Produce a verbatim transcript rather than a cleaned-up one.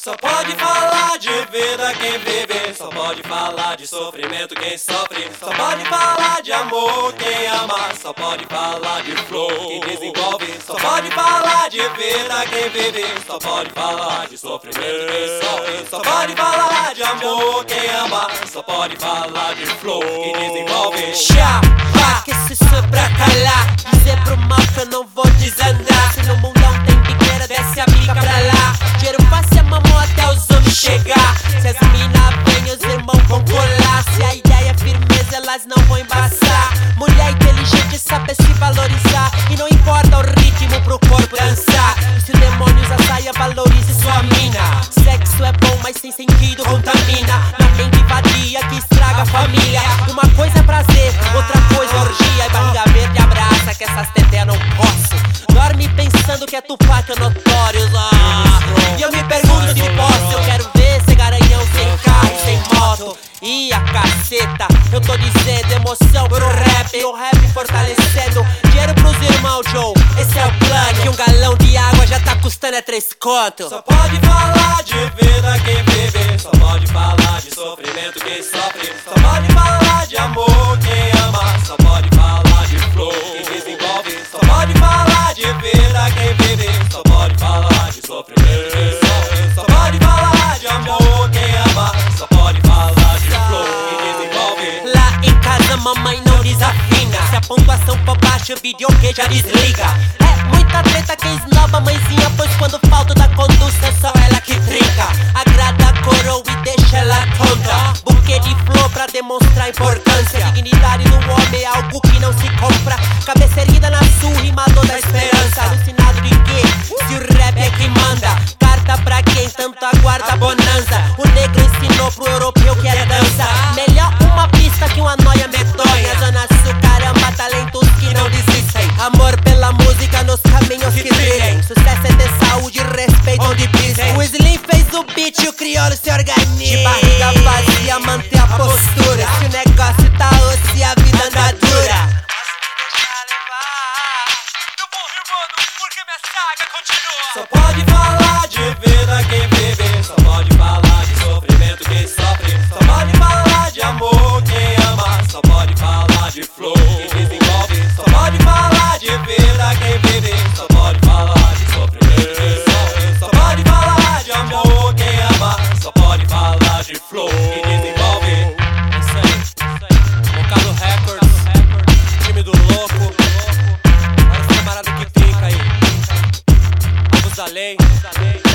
Só pode falar de vida quem vive, só pode falar de sofrimento quem sofre, só pode falar de amor quem ama, só pode falar de flow quem desenvolve, só pode falar de vida quem vive, só pode falar de sofrimento quem sofre, só pode falar de amor quem ama, só pode falar de flow quem desenvolve. Chapa, que se isso é pra calar, dizer pro mal que eu não vou desandar. Se no mundão tem biqueira, desce a bica pra lá. Dinheiro fácil, mamão até os homens chegar. Se as mina vêm, os irmãos vão colar. Se a ideia é firmeza, elas não vão embaçar. Mulher inteligente sabe se valorizar, e não importa o ritmo pro corpo dançar. E se o demônio usa saia, valorize sua mina. Sexo é bom, mas sem sentido contamina. Na mente vadia que estraga a família. Uma coisa é prazer, outra coisa é orgia. E barriga verde abraça que essas teté não posso. Dorme pensando que é Tupac, é Notorious, ah. E eu me pergunto se posso. Eu quero ver esse garanhão sem carro e sem moto. E a caceta, eu tô dizendo emoção pro rap. E o rap fortalecendo dinheiro pros irmãos, Joe. Esse é o plano, que um galão de água já tá custando é três conto. Só pode falar de vida quem vive, só pode falar de sofrimento quem sofre, só pode falar de amor quem ama, só pode falar de flow quem desenvolve, só pode falar de vida quem vive, só pode falar de sofrimento quem sofre, só pode falar de amor quem ama, só pode falar de flow quem desenvolve. Lá em casa mamãe não desafina, se a pontuação for baixa o vídeo que já desliga. É muita treta que esnoba mãezinha, pois quando falta da condução é só ela que trinca. Agrada a coroa e deixa ela tonta. Buquê de flor pra demonstrar a importância. Dignidade do homem é algo que não se compra. Cabeça erguida na sul, rimador da esperança. Alucinado de quê? Se o rap é que manda. Carta pra quem tanto aguarda a bonança. O negro ensinou pro europeu que era dança. Melhor uma pista que uma noia medonha. Zona Sul, caramba, talentos que não desistem. Amor pela música nos caminhos que trilhem. Sucesso é ter saúde e respeito onde pisem. O Slim fez o beat e o crioulo se organiza. De barriga vazia, manter a postura. Se o negócio tá osso e a vida anda dura. Só pode falar de vida quem vive, só pode falar de sofrimento quem sofre, só pode falar de amor quem ama, só pode falar de flow quem desenvolve, só pode falar de vida quem vive, só pode falar de sofrimento quem sofre, só pode falar de amor quem ama, só pode falar de flow quem desenvolve. Isso aí, isso aí. Vocado Records, time do louco. Olha os camaradas que trinca aí. Abus da lei.